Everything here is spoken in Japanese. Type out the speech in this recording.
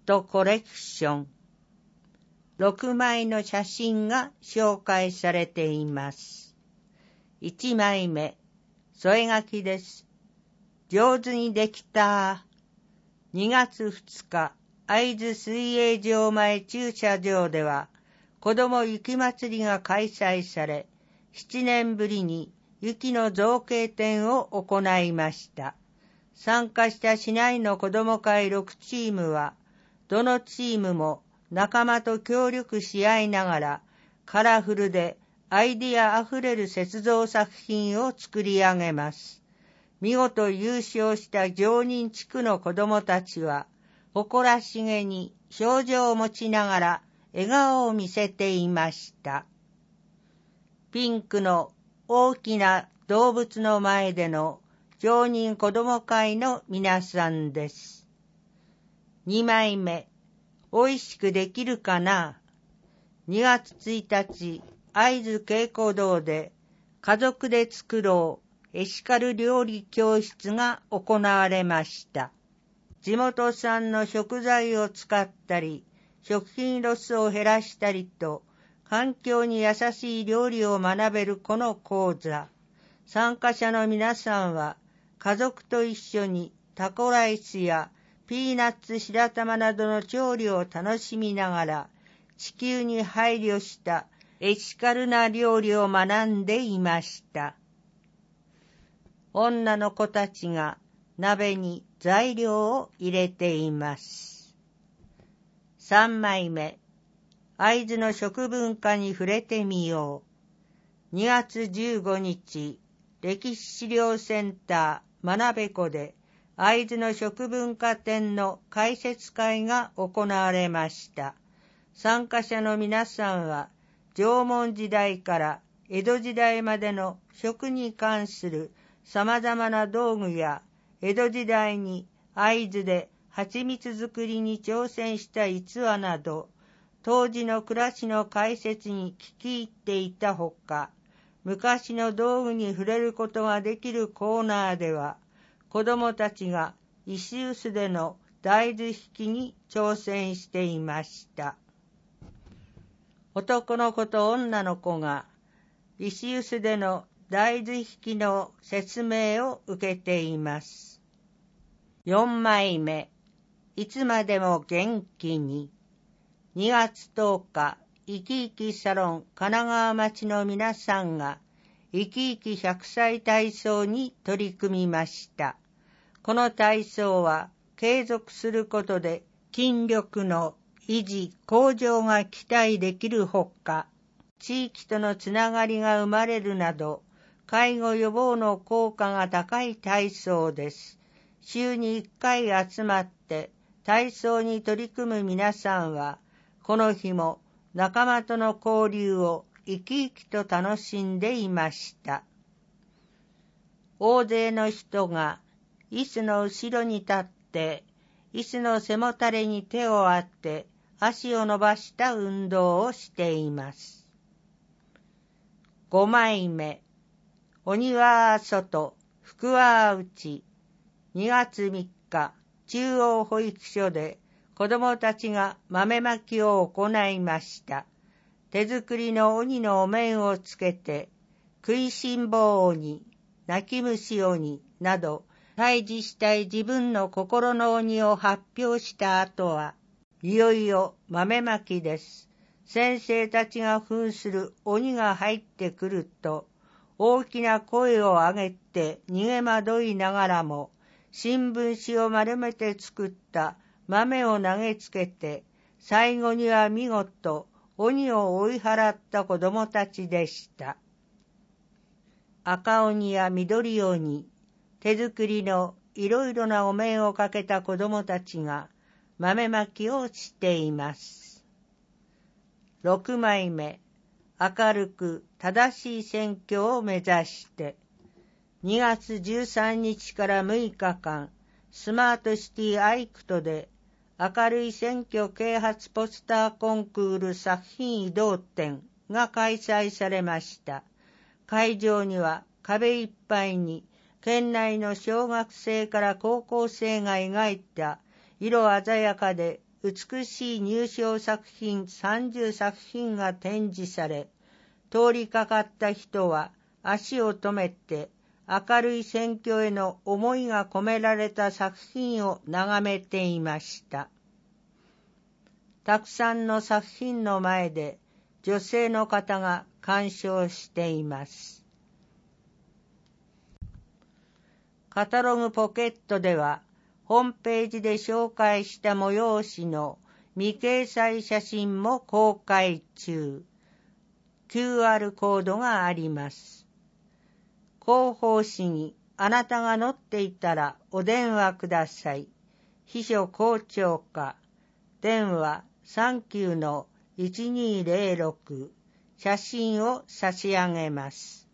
トコレクション。6枚の写真が紹介されています。1枚目、添え書きです。上手にできた。2月2日、会津水泳場前駐車場では、子ども雪まつりが開催され、7年ぶりに雪の造形展を行いました。参加した市内の子ども会6チームは、どのチームも仲間と協力し合いながら、カラフルでアイディアあふれる雪像作品を作り上げます。見事優勝した常任地区の子どもたちは、誇らしげに表情を持ちながら笑顔を見せていました。ピンクの大きな動物の前での常任子ども会の皆さんです。2枚目、おいしくできるかな。2月1日、会津稽古堂で家族で作ろうエシカル料理教室が行われました。地元産の食材を使ったり、食品ロスを減らしたりと、環境に優しい料理を学べるこの講座。参加者の皆さんは、家族と一緒にタコライスやピーナッツ白玉などの調理を楽しみながら、地球に配慮したエシカルな料理を学んでいました。女の子たちが鍋に材料を入れています。3枚目、会津の食文化に触れてみよう。2月15日、歴史資料センター真鍋湖で会津の食文化展の開設会が行われました。参加者の皆さんは縄文時代から江戸時代までの食に関する様々な道具や江戸時代に会津で蜂蜜作りに挑戦した逸話など当時の暮らしの解説に聞き入っていたほか、昔の道具に触れることができるコーナーでは、子どもたちが石臼での大豆引きに挑戦していました。男の子と女の子が石臼での大豆引きの説明を受けています。4枚目、いつまでも元気に。2月10日、いきいきサロン神奈川町の皆さんがいきいき100歳体操に取り組みました。この体操は継続することで筋力の維持・向上が期待できるほか、地域とのつながりが生まれるなど、介護予防の効果が高い体操です。週に1回集まって体操に取り組む皆さんは、この日も仲間との交流を生き生きと楽しんでいました。大勢の人が椅子の後ろに立って、椅子の背もたれに手を当て、足を伸ばした運動をしています。5枚目、鬼は外、福は内。2月3日、中央保育所で子どもたちが豆まきを行いました。手作りの鬼のお面をつけて、食いしん坊鬼、泣き虫鬼など、退治したい自分の心の鬼を発表した後は、いよいよ豆まきです。先生たちが扮する鬼が入ってくると、大きな声を上げて逃げ惑いながらも、新聞紙を丸めて作った豆を投げつけて、最後には見事、鬼を追い払った子供たちでした。赤鬼や緑鬼、手作りのいろいろなお面をかけた子供たちが豆まきをしています。6枚目、明るく正しい選挙を目指して、2月13日から6日間、スマートシティアイクトで明るい選挙啓発ポスターコンクール作品移動展が開催されました。会場には壁いっぱいに県内の小学生から高校生が描いた色鮮やかで美しい入賞作品30作品が展示され、通りかかった人は足を止めて明るい選挙への思いが込められた作品を眺めていました。たくさんの作品の前で女性の方が鑑賞しています。カタログポケットでは、ホームページで紹介した催しの未掲載写真も公開中。QR コードがあります。広報誌にあなたが載っていたらお電話ください。秘書校長課。電話39-1206。写真を差し上げます。